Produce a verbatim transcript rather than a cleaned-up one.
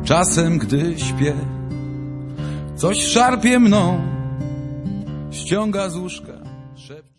Czasem, gdy śpię, coś szarpie mną, ściąga z łóżka.